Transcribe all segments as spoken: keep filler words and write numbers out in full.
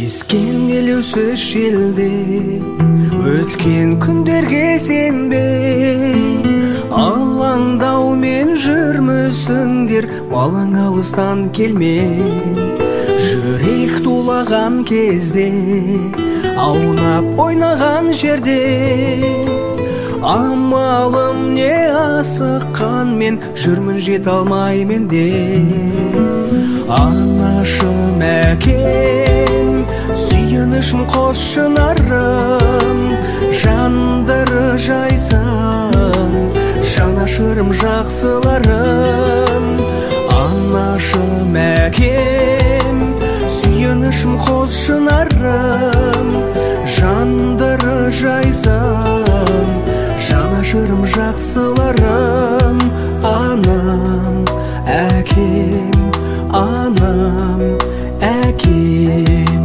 Ескен елеусіз желде өткен күндерге сенбей, алаңдаумен жүрмісіңдер, балаң алыстан келмей. Жүрек тулаған кезде, аунап ойнаған жерде, амалым не асыққан мен, жүрмін жете алмай менде. Анашым әкем, сүйінішім қос шынарым, жандыры жайсаң, жанашырым жақсыларым. Анашым әкем, сүйінішім қос шынарым, жандыры жайсаң, жанашырым жақсыларым. Анам, әкем, анам, әкем.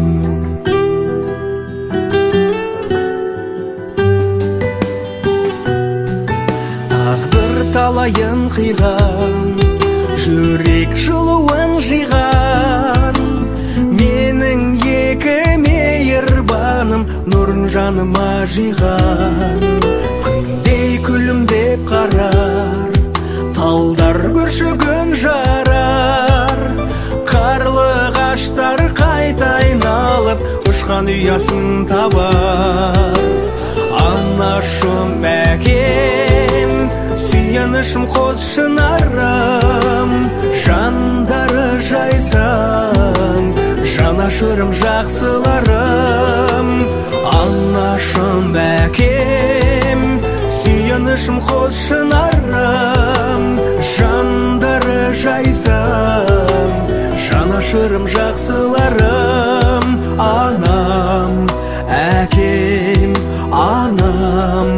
Тағдыр талайын қиған, жүрек жылуын жиған, менің екі мейірбаным нұрын жаныма жиған. Күндей күлімдеп қарар, талдар бүршігін жарар, қарлығаштар қайта айналып ұшқан ұясын табар. Анашым әкем, сүйінішім қос шынарым, жандары жайсаң, жанашырым жақсыларым. Анашым әкем, сүйінішім қос шынарым, жандары жайсаң, жанашырым жақсыларым. Анам, әкем, анам,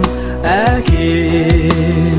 әкем.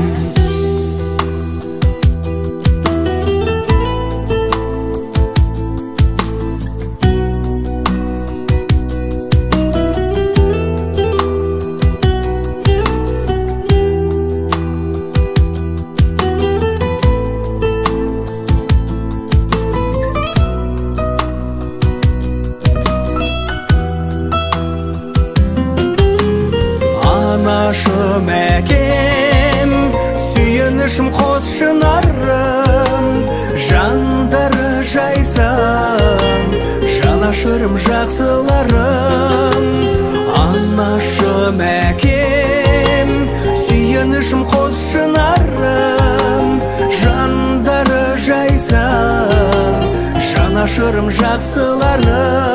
Анашым әкем, сүйінішім қос шынарым, жандары жайсаң, жанашырым жақсыларым. Анашым әкем, сүйінішім қос шынарым, жандары жайсаң, жанашырым жақсыларым.